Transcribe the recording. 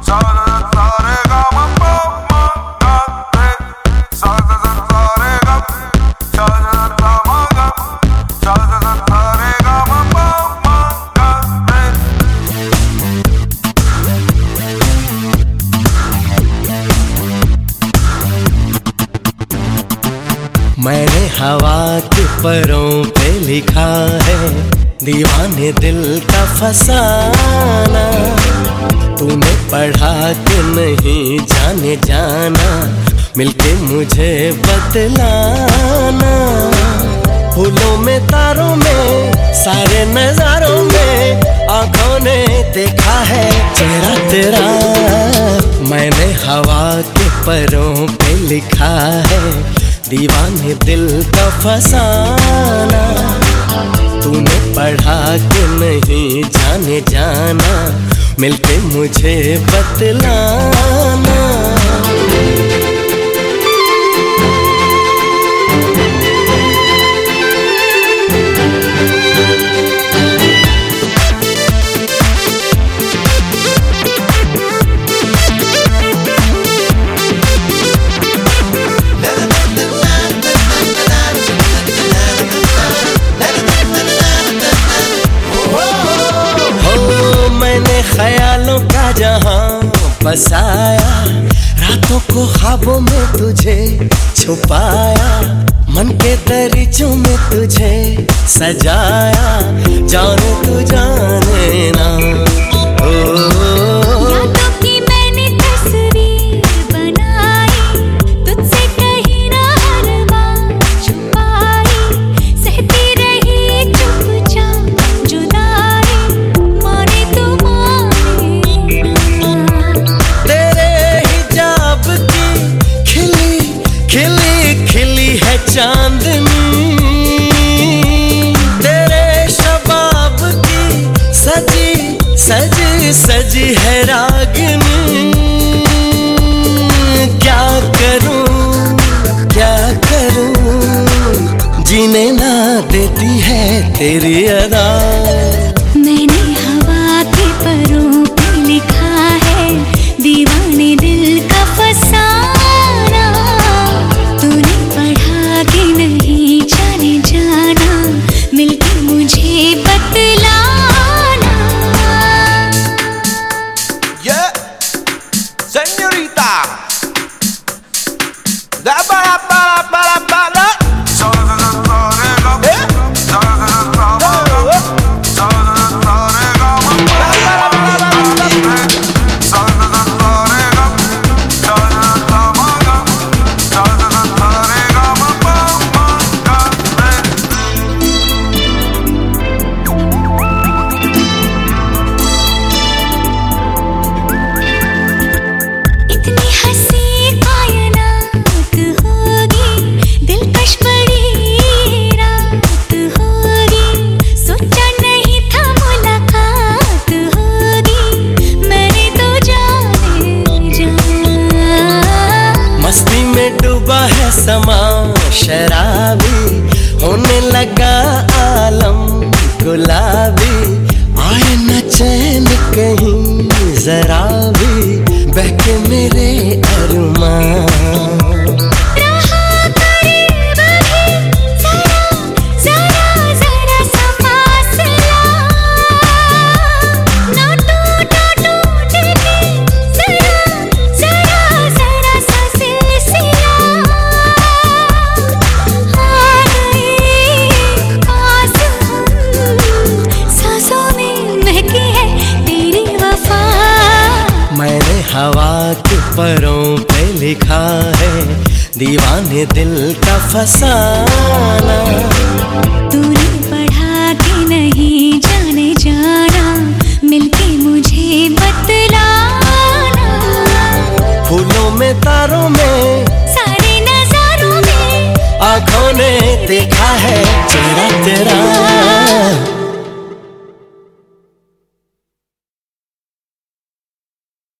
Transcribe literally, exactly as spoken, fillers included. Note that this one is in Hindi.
मैंने हवा के परों पे लिखा है दीवाने दिल का फसाना। तूने पढ़ा कि नहीं जाने जाना, मिलके मुझे बतलाना। फूलों में तारों में सारे नजारों में आंखों ने देखा है चेहरा तेरा। मैंने हवा के परों पे लिखा है दीवाने दिल का फसाना। तूने पढ़ा कि नहीं जाने जाना, मिलके मुझे बतलाना। ख्यालों का जहां बसाया, रातों को ख्वाबों में तुझे छुपाया। मन के दरीचों में तुझे सजाया, जाने तू जाने ना। यादों की मैंने तस्वीर बनाई, तुझसे कहीं ना अरमां छुपाई। सहती रही चुपचाप जुदाई, माने तू चांदनी। तेरे शबाब की सजी सजी सजी है रागनी। क्या करूं क्या करूं, जीने ना देती है तेरी अदा। मैंने हवा के परों पे लिखा है दीवाने दिल का फसाना। तूने पढ़ा कि नहीं जाने जाना, मिलके मुझे बतलाना। Yeah, señorita. Da para para para para. समा शराबी होने लगा आलम गुलाबी। आए न चैन कहीं जरा भी, बहके मेरे अरमान। हवा के परों पे लिखा है दीवाने दिल का फसाना। तूने पढ़ा कि नहीं जाने जाना, मिलके मुझे बतलाना। फूलों में तारों में सारे नजारों में आंखों ने देखा है चेहरा तेरा।